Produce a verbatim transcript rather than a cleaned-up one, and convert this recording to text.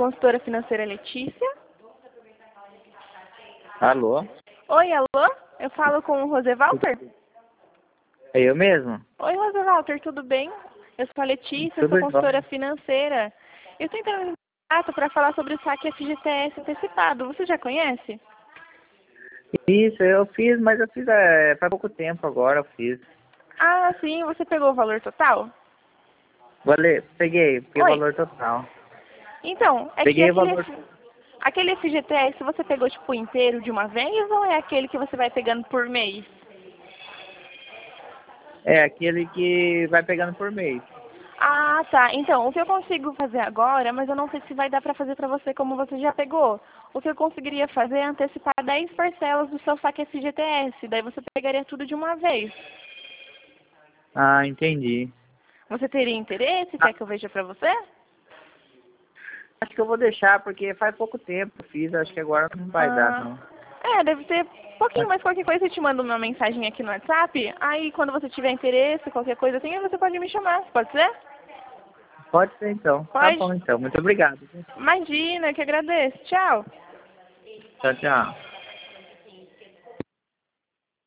consultora financeira Letícia. Alô? Oi, alô? Eu falo com o José Walter? É eu mesmo? Oi, José Walter, tudo bem? Eu sou a Letícia, Tudo sou bom. consultora financeira. Eu estou entrando em contato para falar sobre o saque F G T S antecipado. Você já conhece? Isso, eu fiz, mas eu fiz é, faz pouco tempo agora, eu fiz. Ah, sim, você pegou o valor total? Vale, peguei, peguei o Oi. valor total. Então, é que Peguei o aquele, valor. F- aquele F G T S você pegou tipo inteiro de uma vez ou é aquele que você vai pegando por mês? É aquele que vai pegando por mês. Ah, tá. Então, o que eu consigo fazer agora, mas eu não sei se vai dar para fazer para você como você já pegou. O que eu conseguiria fazer é antecipar dez parcelas do seu saque F G T S. Daí você pegaria tudo de uma vez. Ah, entendi. Você teria interesse? Ah, Quer que eu veja para você? acho que eu vou deixar, porque faz pouco tempo que eu fiz, acho que agora não vai dar, Ah, não. é, deve ser pouquinho, mas qualquer coisa eu te mando uma mensagem aqui no WhatsApp. Aí, quando você tiver interesse, qualquer coisa assim, você pode me chamar. Pode ser? Pode ser então. Tá Pode. bom então, muito obrigado. Imagina, eu que agradeço. Tchau. Tchau, tchau.